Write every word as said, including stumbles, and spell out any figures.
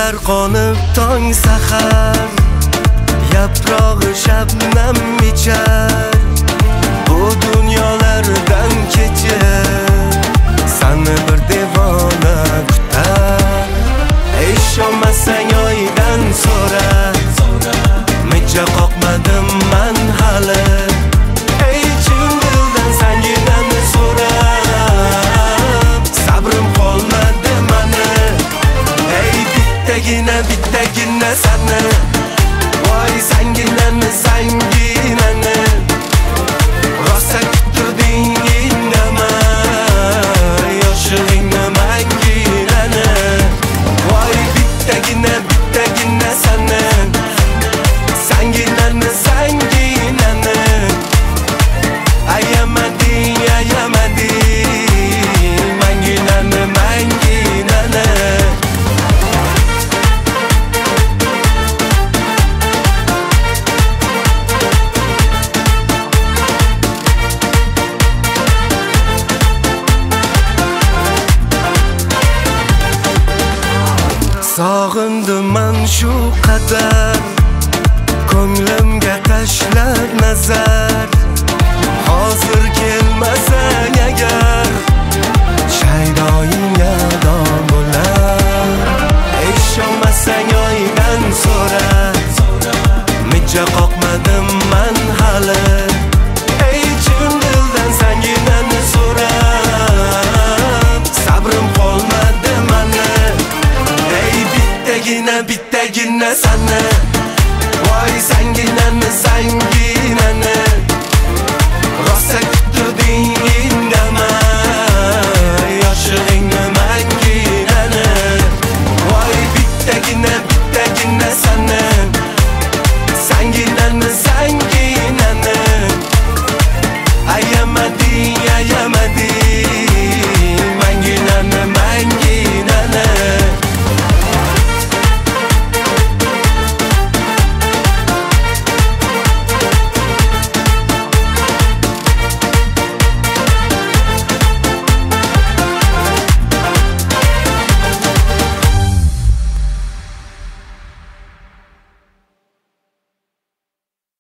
Gullar qonib tong sahar, yaprog'i shabnam ichar. Bu dunyolardan kechir, sani bir devona kutar. Ishonmasang oydan so'ra, mijja qoqmadim man hali. Ey chin dildan sanginani so'rab, sabrim qolmadi mani. Ey bittagina bittagina sani, voy sanginani sanginani. Rosa kutding indamay, yoshlig'ingni manginani. Voy bittagina bittagina sani, sanginani sanginani. Ayamading ayamading, manginani manginani. Sog'indim man shu qadar, ko'nglimga tashlab nazar. Hozir kelmasang agar, shaydoying ado bo'lar. Ishonmasang oydan so'ra, mijja qoqmadim man hali. Ey chin dildan sanginani so'rab, sabrim qolmadi mani. Ey bittagina bittagina sani, voy sanginani sanginani.